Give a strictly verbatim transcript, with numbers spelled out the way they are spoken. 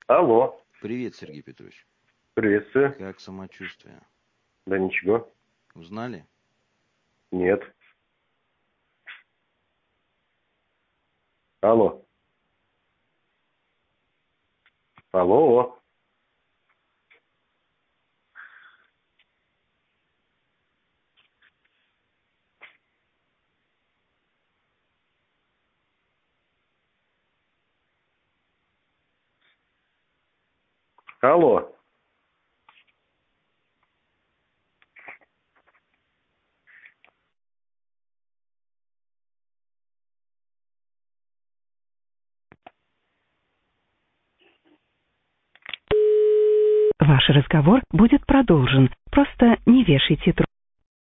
Алло, Привет, Сергей Петрович. приветствую. Как самочувствие? Да ничего, Узнали? нет. Алло. Алло. Алло. Ваш разговор будет продолжен. Просто не вешайте трубку.